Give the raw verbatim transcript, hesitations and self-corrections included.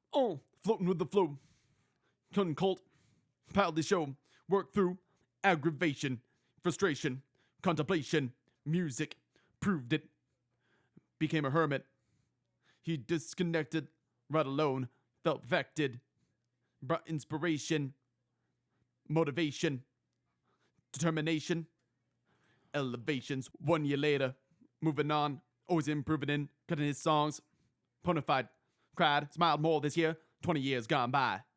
Oh, floating with the flow. Couldn't cult. Proudly show. Work through. Aggravation. Frustration. Contemplation. Music. Proved it. Became a hermit. He disconnected. Right alone. Felt vected. Brought inspiration. Motivation. Determination. Elevations. One year later. Moving on. Always improving in. Cutting his songs. Bonafide. Cried. Smiled more this year. twenty years gone by.